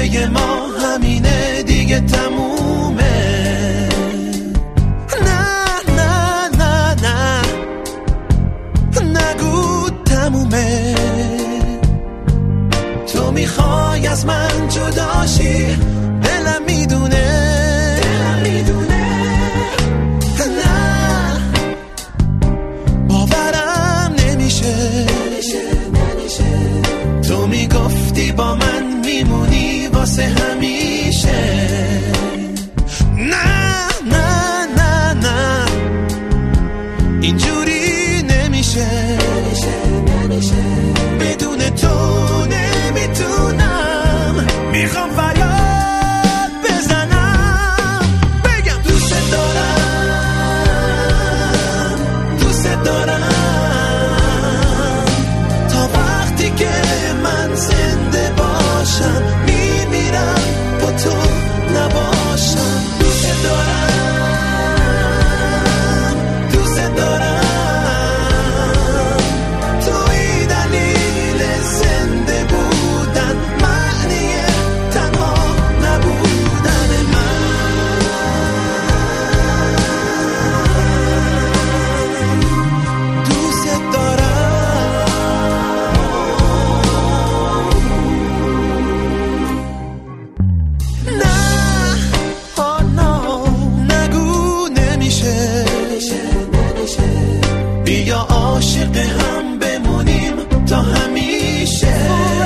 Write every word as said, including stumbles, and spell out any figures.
رشته ما همینه دیگه تمومه. نه نه نه نه نگو تمومه. تو میخوای از من جداشی، دلم میدونه دلم میدونه. نه باورم نمیشه تو میگفتی با من میمونی واسه همیشه. نه نه نه نه اینجوری نمیشه بدون تو نمیتونم. میخوام فریاد بزنم بگم دوست دارم دوست دارم تا وقتی که من زنده باشم میمیرم با تو نباشم. دوست دارم دوست دارم توی دلیل زنده بودن، معنی تنها نبودن من. دوست دارم. نه آه نه نگو نمیشه بیا عاشق هم بمونیم تا همیشه.